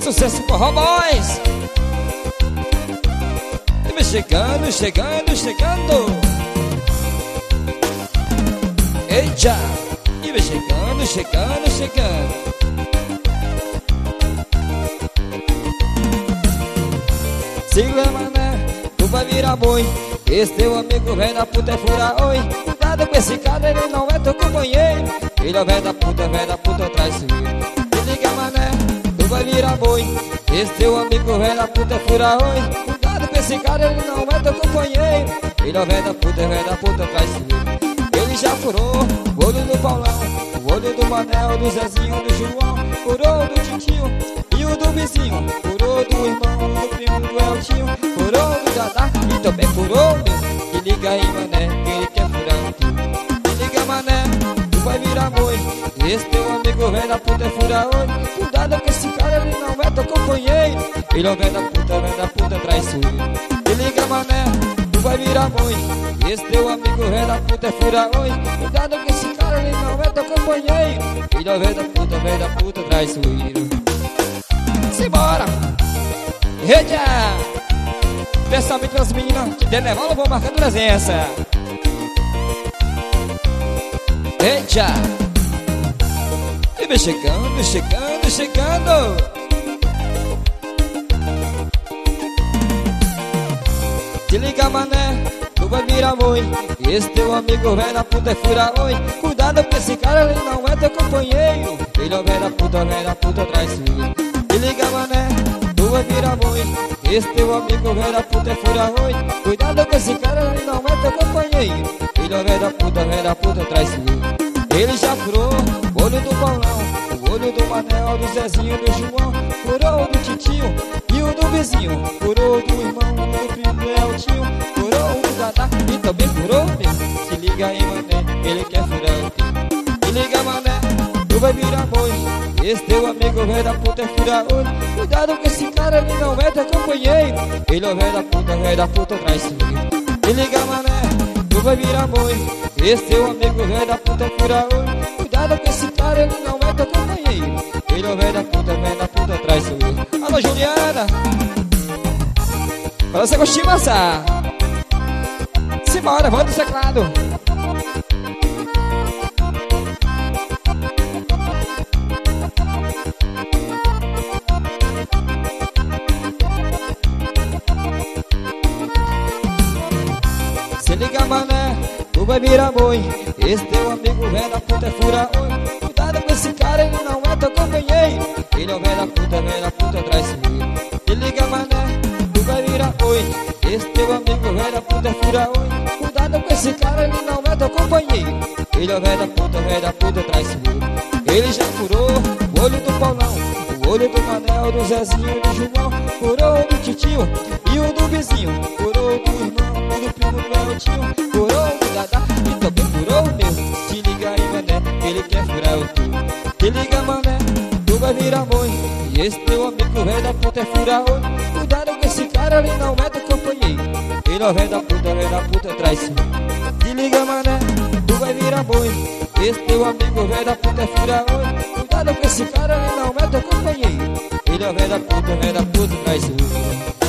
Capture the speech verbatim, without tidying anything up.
Sucesso Forró Boys. E vem chegando, chegando, chegando. Eita! E vem chegando, chegando, chegando. Siga, mané, tu vai virar boi. Esse teu amigo velho da puta é fura oi. Cuidado com esse cara, ele não é teu companheiro. Ele é velho da puta, velho da puta, traiçoeiro. Se liga, mané, tu vai virar boi. Esse teu amigo velho da puta é fura oi. Cuidado com esse cara, ele não é teu companheiro. Ele é velho da puta, velho da puta, traiçoeiro. Ele já furou o olho do Paulão, o olho do Manel, do Zezinho, do João. Furou do Titinho e o do vizinho. Furou do irmão, do primo, do Eltinho. Furou do Dadá e também furou meu. Se liga aí, mané, que ele quer furar o teu. Se liga, mané, tu vai virar boi. Esse teu amigo velho da puta é fura oi. Cuidado com esse cara, ele não é teu companheiro. Ele é o velho da puta, velho da puta, traiçoeiro. Se liga, mané, tu vai virar boi. Esse teu amigo velho da puta é fura oi. Cuidado com esse cara, ele não é teu companheiro. Ele é o velho da puta, velho da puta, traiçoeiro. Simbora! Eita! Especialmente para as meninas de Deneval, vou marcando presença. Eita! E vem chegando, chegando, chegando. Se liga, mané, tu vai virar boi. Esse teu amigo velho da puta é fura oi. Cuidado com esse cara, ele não é teu companheiro. Ele é o velho da puta, velho da puta, traiçoeiro. Se liga, mané, tu vai virar boi. Esse teu amigo velho da puta é fura oi. Cuidado com esse cara, ele não é teu companheiro. Ele é o velho da puta, velho da puta, traiçoeiro. Ele já furou o olho do Paulão, o olho do Manel, do Zezinho, do João. Furou o do Titinho e o do vizinho. Furou do irmão, do primo, do Eltinho. Furou o do Dadá e também furou meu. Se liga aí, mané, ele quer furar o teu. Se liga, mané, tu vai virar boi. Esse teu amigo velho da puta é fura oi. Cuidado com esse cara, ele não é teu companheiro. Ele é o velho da puta, velho da puta, traiçoeiro. Se liga, mané, tu vai virar boi. Esse teu amigo velho da puta é fura oi. Cuidado com esse cara, ele não é teu companheiro. Ele é o velho da puta, velho da puta, traiçoeiro. Alô, Juliana, pra você gostar de passar. Simbora, vamos do teclado. Se liga, mané, tu vai virar boi. Esse teu amigo velho da puta é fura oi. Cuidado com esse cara, ele não é teu companheiro. Ele é o velho da puta, velho da puta, traiçoeiro. Se liga, mané, tu vai virar boi. Esse teu amigo velho da puta é fura oi. Cuidado com esse cara, ele não é teu companheiro. Ele é o velho da puta, velho da puta, traiçoeiro. Ele já furou o olho do Paulão, o olho do Manel, do Zezinho, do João. Furou o do Titinho e o do vizinho. Furou do irmão, do primo, do Eltinho. Furou o Dadá e também furou o meu. Se liga aí, mané, ele quer furar o teu. Se liga, mané, tu vai virar boi. E esse teu amigo velho da puta é fura oi. Cuidado com esse cara, ele não é teu companheiro. Ele é o velho da puta, velho da puta, traiçoeiro. Se liga, mané, tu vai virar boi. Esse teu amigo velho da puta é fura oi. Cuidado com esse cara, ele não é teu companheiro. Ele é o velho da puta, velho da puta, traiçoeiro.